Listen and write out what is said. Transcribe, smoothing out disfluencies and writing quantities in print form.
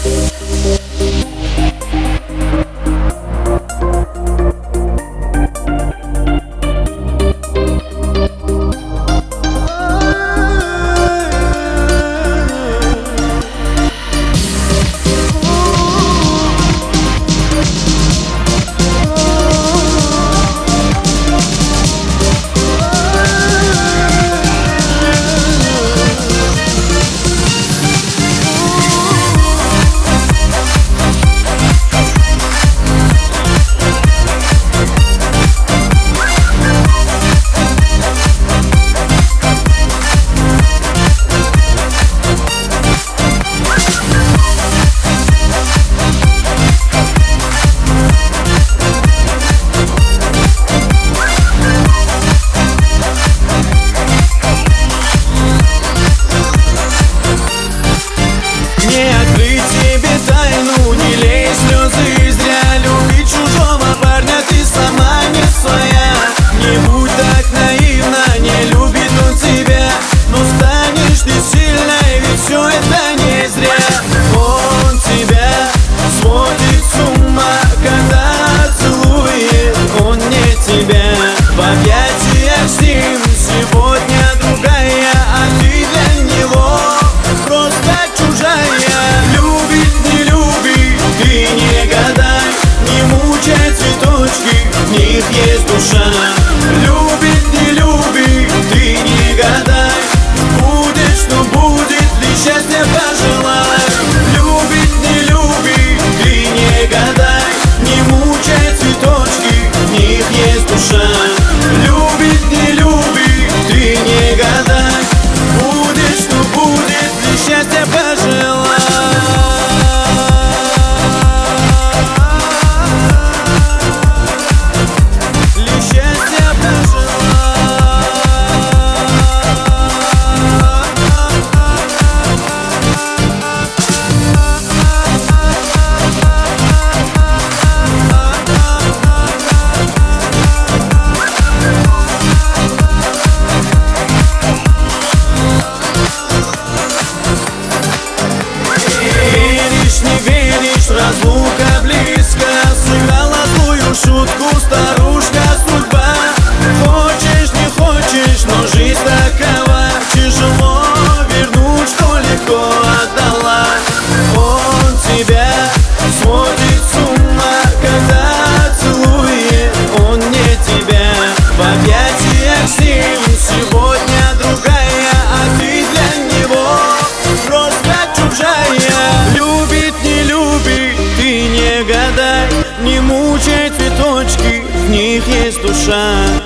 В объятиях с ним сегодня другая, а ты для него просто чужая. Любит, не любит, ты не гадай, не мучай цветочки, в них есть душа. Любит, не любит, ты не гадай, будет, что будет, лишь счастье пожелай. Любит, не любит, ты не гадай, не мучай цветочки, в них есть душа. Любит, не любит, ты не гадай, будет, что будет, лишь счастье пожелай. Лишь счастье пожелай. Разлука близко, сыграла злую шутку старушка судьба. Хочешь, не хочешь, но жизнь такова, тяжело вернуть, что легко отдала. Он тебя сводит с ума, когда целует, он не тебя. В объятиях с ним сегодня другая, а ты для него просто чужая. Любит, не любит, ты не гадай, не мучай цветочки, в них есть душа.